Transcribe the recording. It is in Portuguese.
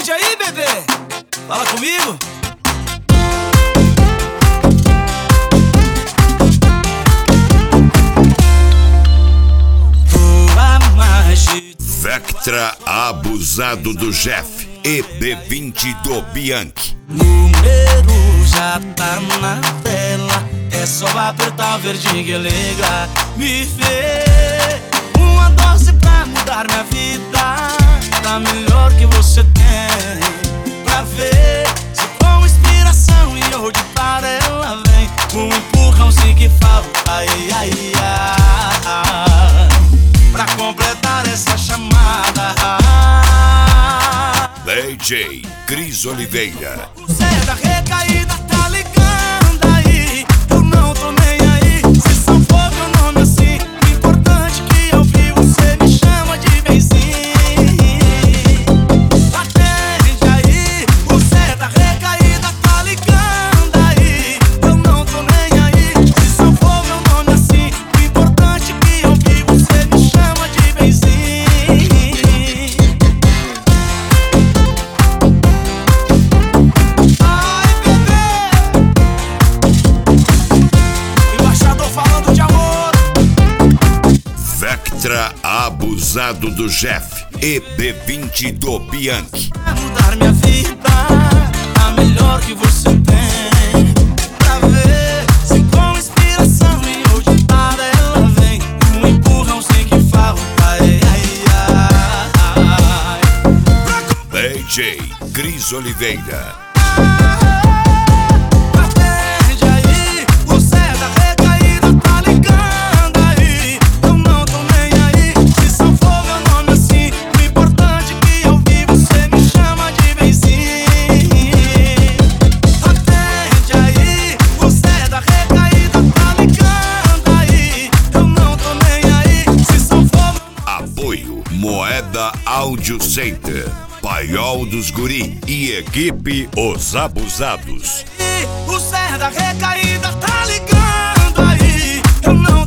Atende aí, bebê. Fala comigo. Vectra abusado do Jeff e B20 do Bianchi. Número já tá na tela, é só apertar o verdinho que liga. Me vê uma dose pra mudar minha vida, tá melhor que você tem. Pra ver se com inspiração e onde para ela vem. Um empurrãozinho que falta, ai, ai, ai, pra completar essa chamada. DJ Cris Oliveira. Você é da recaída, tá ligando aí? Eu não tô nem aí. Se só for meu nome assim, o importante que eu vi, você me chama de benzinho. Atende aí. Você é da recaída, tá ligando aí? Eu não tô nem aí. Se só for meu nome assim, o importante que eu vi, você me chama de benzinho. Vectra abusado do Jeff e B20 do Bianchi. Pra mudar minha vida, a melhor que você tem. Pra ver se com inspiração e onde para ela vem. Um empurrãozinho que fala, ai, ai, ai. DJ Cris Oliveira. Atende aí. Você é da recaída, tá ligando aí? Eu não tô nem aí. Se só for meu nome assim, o importante que eu vi, você me chama de benzinho. Atende aí. Você é da recaída, tá ligando aí? Eu não tô nem aí. Se só for meu... Apoio Moeda Audio Center, Paiol dos Guri e equipe Os Abusados. O Zé da recaída, tá ligando aí? Eu não